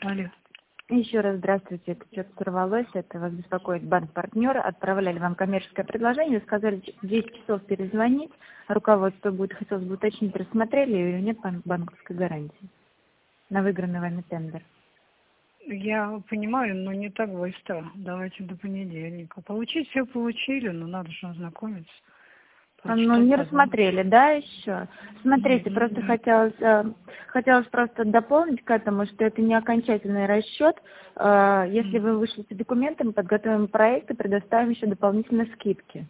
Алло. Еще раз здравствуйте. Это что-то сорвалось. Это вас беспокоит банк-партнер. Отправляли вам коммерческое предложение. Сказали, в 10 часов перезвонить. Руководство будет, хотелось бы уточнить, рассмотрели или нет банковской гарантии на выигранный вами тендер. Я понимаю, но не так быстро. Давайте до понедельника. Получить все получили, но надо же ознакомиться. Ну, не рассмотрели, да, еще? Смотрите, просто хотелось просто дополнить к этому, что это не окончательный расчет. Если вы вышлите документы, мы подготовим проект и предоставим еще дополнительные скидки.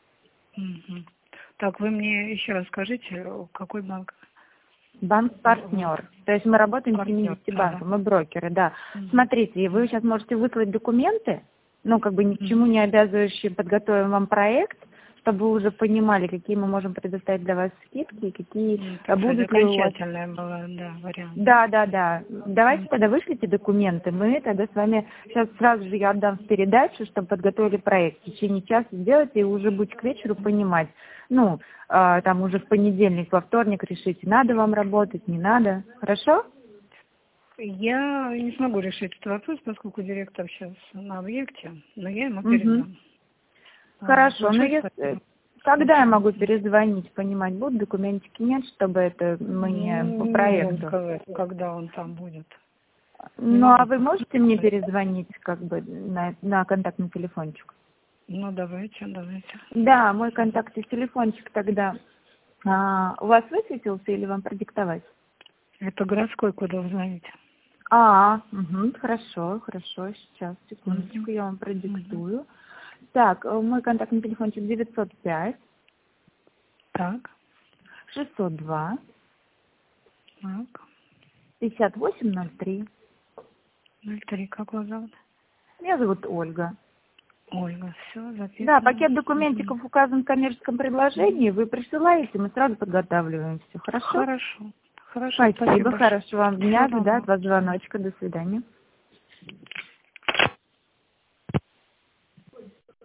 Так, вы мне еще раз скажите, какой банк? Банк-партнер. То есть мы работаем с 70 банком, мы брокеры, да. Смотрите, вы сейчас можете выслать документы, ну, как бы ни к чему не обязывающие, подготовим вам проект, чтобы вы уже понимали, какие мы можем предоставить для вас скидки, какие будут ли у вас... Окончательная была, да, вариант. Да. Давайте тогда вышлите документы, мы тогда с вами сейчас сразу же я отдам в передачу, чтобы подготовили проект. В течение часа сделайте, и уже будете к вечеру понимать. Ну, там уже в понедельник, во вторник решите, надо вам работать, не надо. Хорошо? Я не смогу решить этот вопрос, поскольку директор сейчас на объекте, но я ему передам. Хорошо, но если... Когда я могу перезвонить, понимать, будут документики, нет, чтобы это мне по проекту? Не могу сказать, когда он там будет. Ну, а вы можете мне перезвонить как бы на контактный телефончик? Ну, давайте. Да, мой контактный телефончик тогда. У вас высветился или вам продиктовать? Это городской, куда вы звоните. Хорошо. Сейчас, секундочку, я вам продиктую. Так, мой контактный телефончик 905. Так. 602. Так. 5803. 03. Как вас зовут? Меня зовут Ольга. Ольга, все, записано. Да, пакет документиков указан в коммерческом предложении. Вы присылаете, мы сразу подготавливаем все. Хорошо? Хорошо. Спасибо. Хорошего вам дня. Жду от вас звоночка. До свидания.